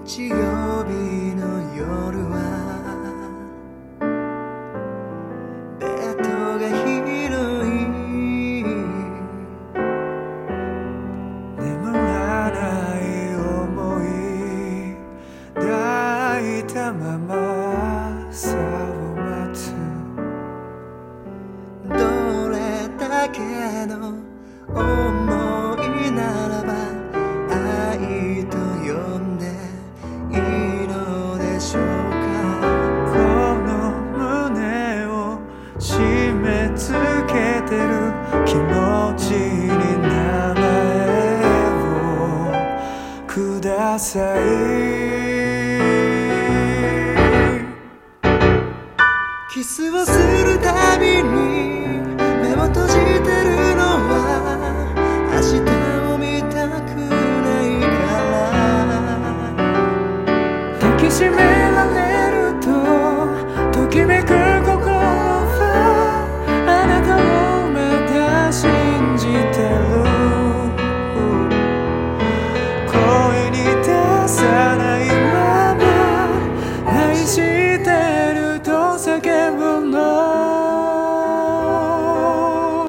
日曜日の夜はベッドが広い眠らない想い抱いたまま朝を待つどれだけの想いならば愛と呼んでいいのでしょうか。 この胸を締め付けてる気持ちに名前をください。 キスをするたびに目を閉じてるのは明日を見たくないから。 抱きしめられるとときめく